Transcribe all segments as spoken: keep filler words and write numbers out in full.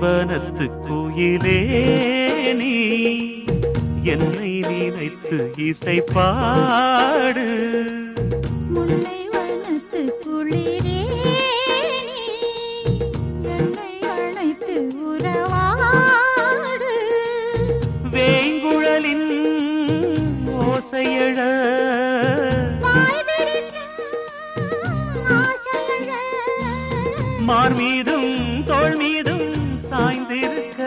வனத்து குயிலே நீ என்னை நினைத்து இசை பாடு. முல்லை வனத்து குளிரே நீ என்னை அழைத்து உறவாடு. வேங்குழலின் ஓசையழ மார் மீதும் தோள் மீதும் சாய்ந்திருக்க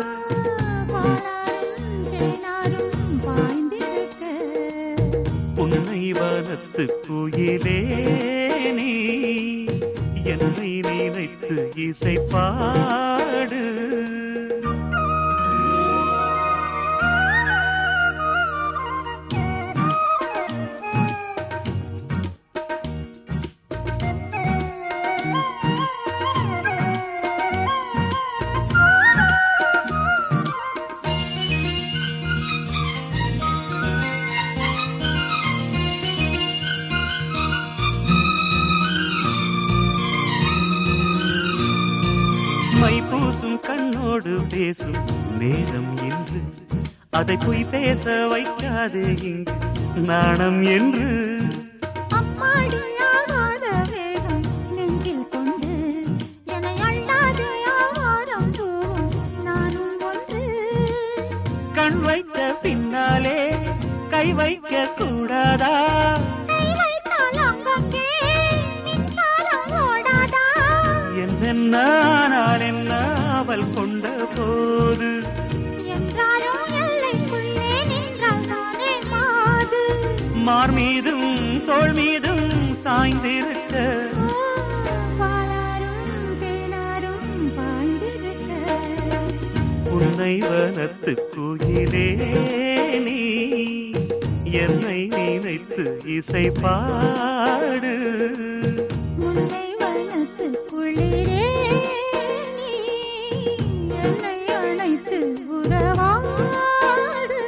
உன்னை வனத்து குயிலே நீ என்னை நினைத்து இசை பாடு. மை பூசும் கண்ணோடு பேசும் நேரம் என்று அதை பொய் பேச வைக்காதே இங்கு நாணம் என்று. அம்மாடியாகாத வேகம் நெஞ்சில் கொண்டு என்னை அள்ளாத ஆவாரம் தூவும் நானும் ஒன்று. கண் வைத்த பின்னாலே கை வைக்க கூடாதா? என்ன நான் என்ன அவள் கொண்ட போது என்றாலும் எல்லைக்குள்ளே நின்றால் நானே மாது. மார் மீதும் தோள் மீதும் சாய்ந்திருக்க பாலாரும் தேனாரும் பாய்ந்திருக்க உன்னை வனத்து குயிலே நீ என்னை நினைத்து இசை பாடு. முல்லை வனத்து குளிரே நீ என்னை அழைத்து உறவாடு.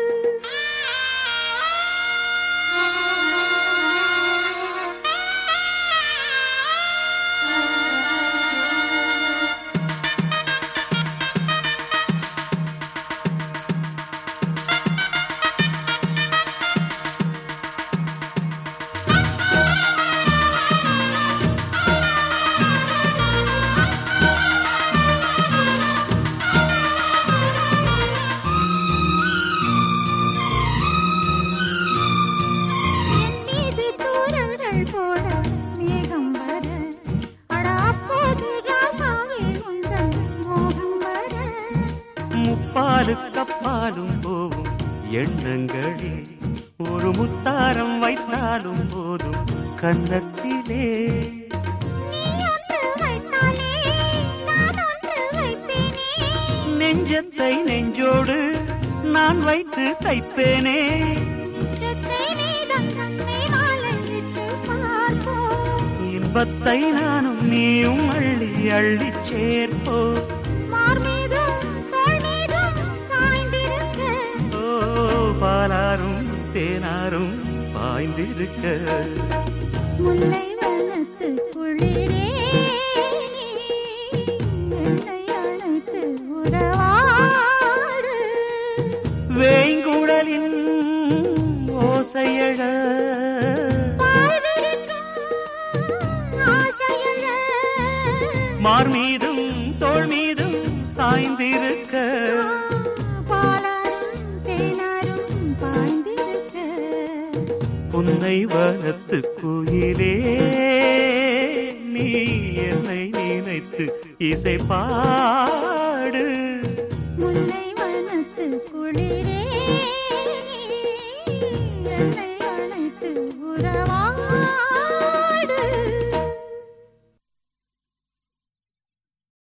கப்பாலும் போவும் எண்ணங்களில் ஒரு முத்தாரம் வைத்தாலும் போதும் கன்னத்திலே. நெஞ்சத்தை நெஞ்சோடு நான் வைத்து தைப்பேனே. இன்பத்தை நானும் நீயும் அள்ளி அள்ளி சேர்ப்போ. பாலாரும் தேனாரும் பாய்ந்திருக்க முல்லை வனத்து குளிரே நீ என்னை அழைத்து உறவாடு. வேங்குழலின் ஓசையழ மார் மீதும் தோள் மீதும் சாய்ந்திருக்க உன்னை வனத்து குயிலே நீ என்னை நினைத்து இசை பாடு.